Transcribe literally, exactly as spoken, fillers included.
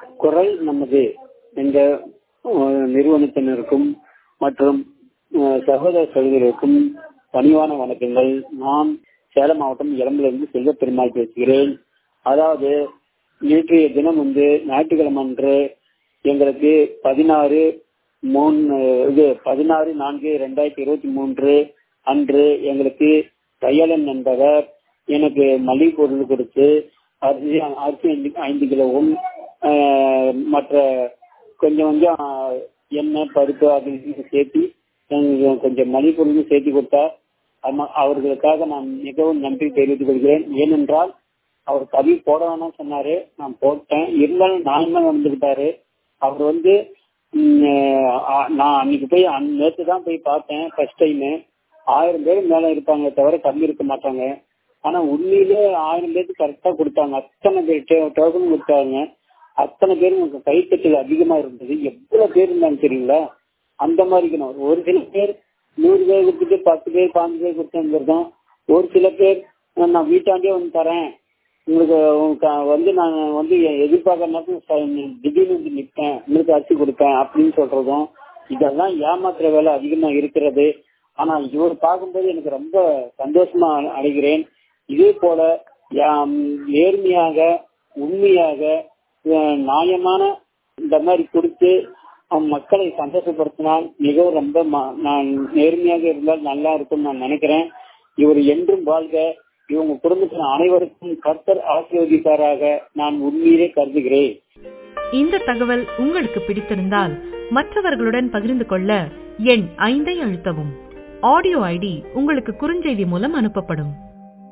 குரல் நமது என்ற நிறுவனத்தினருக்கும் மற்றும் சகோதர சகோதரருக்கும் பணிவான வணக்கங்கள். நான் சேலம் மாவட்டம் இளம்பிலிருந்து செல்வ பெருமாள் பேசுகிறேன். அதாவது நேற்றைய தினம் வந்து ஞாயிற்றுக்கிழமை அன்று எங்களுக்கு பதினாறு மூணு இது பதினாறு நான்கு இரண்டாயிரத்தி இருபத்தி மூன்று அன்று எங்களுக்கு கையாளன் என்பவர் எனக்கு மளிகை பொருள் கொடுத்து அரிசி அரிசி ஐந்து கிலோவும் மற்ற கொஞ்சம் கொஞ்சம் எண்ணெய் பருப்பு அது சேர்த்து கொஞ்சம் மளிகை பொருளும் சேர்த்து கொடுத்தார். அவர்களுக்காக நான் மிகவும் நன்றி தெரிவித்துக் கொள்கிறேன். ஏனென்றால் அவர் கவி போடணும்னு சொன்னாரு, நான் போட்டேன். இருந்தாலும் நான் தான் வந்துக்கிட்டாரு. அவர் வந்து நான் அன்னைக்கு போய் நேற்று தான் போய் பார்த்தேன். ஃபர்ஸ்ட் டைமு ஆயிரம் பேர் மேல இருப்பாங்க தவிர கம்மி இருக்க மாட்டாங்க. ஆனா உண்மையிலே ஆயிரம் பேருக்கு கரெக்டா கொடுத்தாங்க. அத்தனை பேர் டோக்கன் கொடுத்தாங்க. அத்தனை பேரும் கைத்தட்டல் அதிகமா இருந்தது. எவ்வளவு பேர் இருந்தாங்க தெரியுங்களா? அந்த மாதிரி ஒரு சில பேர் நூறு பேர் கொடுத்துட்டு பத்து பேர் பாஞ்சு பேர் கொடுத்தோம். ஒரு சில பேர் நான் வீட்டாண்டே வந்து தரேன் உங்களுக்கு வந்து நான் வந்து எதிர்பார்க்க திடீர்னு வந்து நிற்பேன் உங்களுக்கு அரிசி கொடுப்பேன் அப்படின்னு சொல்றதும் இதெல்லாம் ஏமாத்துற வேலை அதிகமா இருக்கிறது. ஆனா இவர் பார்க்கும்போது எனக்கு ரொம்ப சந்தோஷமா அடைகிறேன். இதே போல நேர்மையாக உண்மையாக நியாயமான இந்த மாதிரி கொடுத்து மக்களை சந்தோஷப்படுத்தினால் மிகவும் ரொம்ப நான் நேர்மையாக இருந்தால் நல்லா இருக்கும் நான் நினைக்கிறேன். இவர் என்றும் வாழ்க. இவங்க குடும்பத்தின் அனைவருக்கும் கர்த்தர் ஆசீர்வதிப்பாராக நான் உண்மையிலே கருதுகிறேன். இந்த தகவல் உங்களுக்கு பிடித்திருந்தால் மற்றவர்களுடன் பகிர்ந்து கொள்ள எண் ஐந்தை அழுத்தவும். ஆடியோ ஐடி உங்களுக்கு குறுஞ்செய்தி மூலம் அனுப்பப்படும்.